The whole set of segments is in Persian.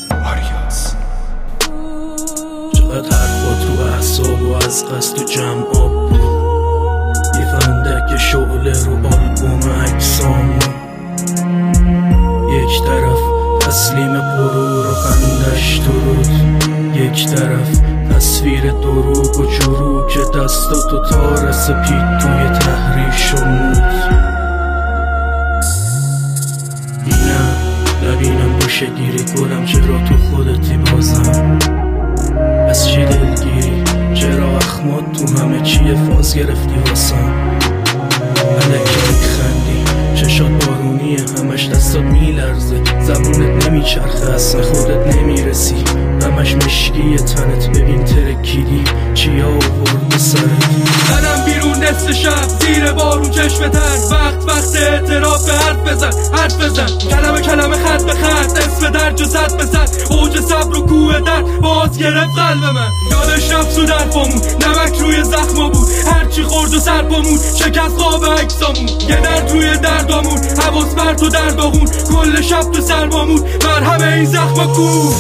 آریاس. چقدر حرفات رو اعصاب و از قصد تو جمع آب بود، یه فندک شعله رو آلبوم عکسامون. یک طرف تسلیم غرور و خندش درود، یک طرف تصویر دروغ و جروح که دستاتو تار سپید توی تحریر شمود. بینم نبینم گوشه گیری گلم، چرا تو خودتی بازم؟ از چی دلگیری؟ چرا اخمات تو همه چیه فاز گرفتی واسم؟ الکی میخندی، چشات بارونیه، همش دستات میلرزه، زبونت نمیچرخه، اصلا خودت نمیرسی، همش مشکیه تنت، ببین ترکیدی چیا آورد سرت. زدم بیرون نصف شب زیر بارون چشم تر، وقت اعتراف به حرف بزن کلمه خط به خط، اسم درج و صد به صد، اوج صبر و کوه درد باز گرفت قلب من. یادش رفت تو درپامون، نمک روی زخما بود، هرچی خورد و سر پامون شکست خواب عکسامون. یه درد روی دردامون، حواس پرت و درداغون، کل شب تو سربامون، مرهم این زخما کو.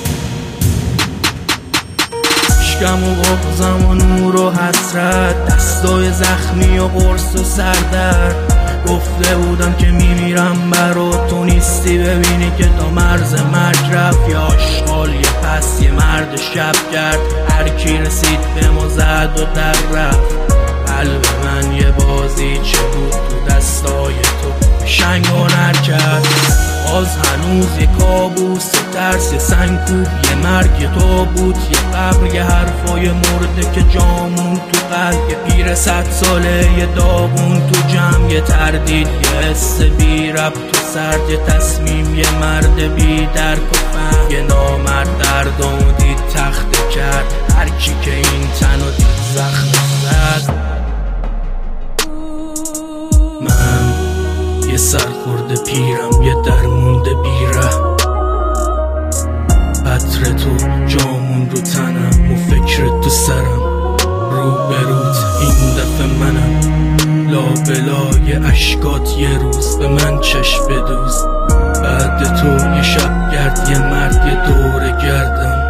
عشقم و بغضم و نور و حسرت، دستای زخمی و قرص و سردرد. گفته بودم که میمیرم برا تو نیستی، ببینی که تا مرز مرگ رفت. یا آشغال یه پس یه مرد شب کرد، هر کی رسید به ما زد و در رفت. قلب من یه بازیچه بود تو دستای تو، شنگ هنر کرد. باز هنوز یه کابوس، یه ترس، یه سنگکوب، یه مرگ، یه تابوت، یه قبر، یه حرفای مرده که جامون تو قلب. یه پیر 100 ساله یه داغون تو جمع، یه تردید، یه حس بی ربط تو سرد، یه تصمیم، یه مرد بی درک و فهم. یه نامرد دردامو دید تخته کرد، هرکی که این تنو دید زخم زد. من یه سرخورده پیرم، یه درمونده بیره، عطر تو جامون رو تنم و فکرت تو سرم. رو بروت این دفعه منم، لابلای اشکات یه روز به من چشم بدوز. بعد تو یه شب گرد، یه مرد، یه دوره گردم.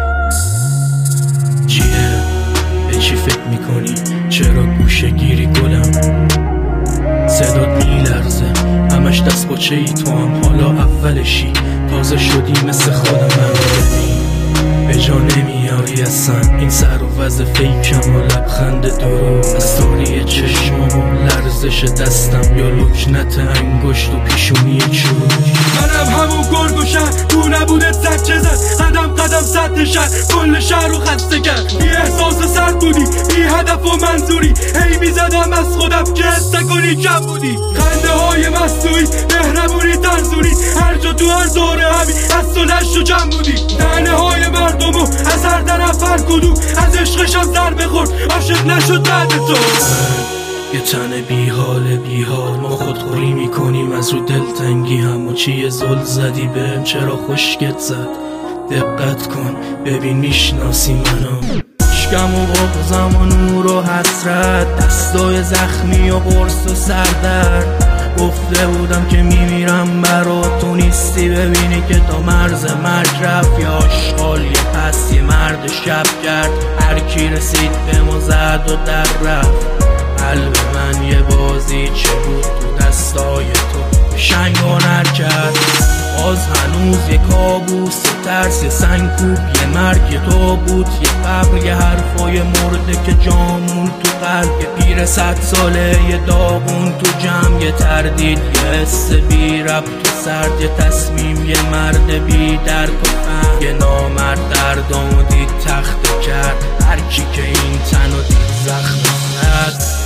چیه؟ به چی فکر میکنی؟ چرا گوشه گیری گلم؟ صدات میلرزه، همش دست باچه ای تو هم، حالا اولشی، تازه شدی مثل خودم. من به جا نمیاری اصلا، این سر و وز فیکم و لبخند درو، از تاری چشمام و لرزش دستم، یا لکنت انگشت و پیشونی چوب. منم همون گرگ و شهر، تو نبودت زد چه زد، قدم صد شهر، کل شهر رو خسته کرد. بی احساس سرد بودی، بی هدف و منظوری، هی میزدم از خودم که حس کنی کم بودی. خنده های مصنوعی، مهربونی ترزونی، هر جا تو هر دوره همین از تو نشت و جمع بودی. تنه های مردمو از هر طرف هر کدوم، از عشقشم ضربه خورد، عاشق نشد بعد تو. یه تن بیحال ما خودخوری میکنیم از رو دلتنگی، همو چیه زل زدی بهم، چرا خوشگت زد؟ دقت کن ببین میشناسی منو. عشقم و بغضم و نور و حسرت، دستای زخمی و قرص و سردرد. گفته بودم که میمیرم برا تو نیستی، ببینی که تا مرز مرگ رفت. یا آشغال یه پس یه مرد شب کرد، هر کی رسید به ما زد و در رفت. قلب من یه بازیچه بود تو دستای تو، شنگ هنر کرد. باز هنوز یه کابوس، یه ترس، یه سنگکوب، یه مرگ، یه تابوت، یه قبر، یه حرفای مرده که جامون تو قلب. یه پیر 100 ساله یه داغون تو جمع، یه تردید، یه حس بی ربط تو سرد، یه تصمیم، یه مرد بی درک و فهم. یه نامرد دردامو دید تخته کرد، هرکی که این تنو دید زخم زد.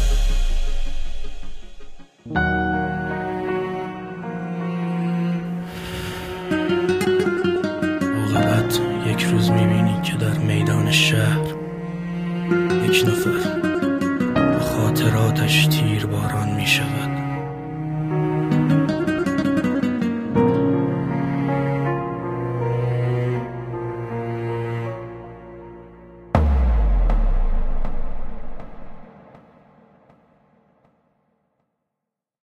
عاقبت یک روز میبینی که در میدان شهر یک نفر با خاطراتش تیر باران میشود.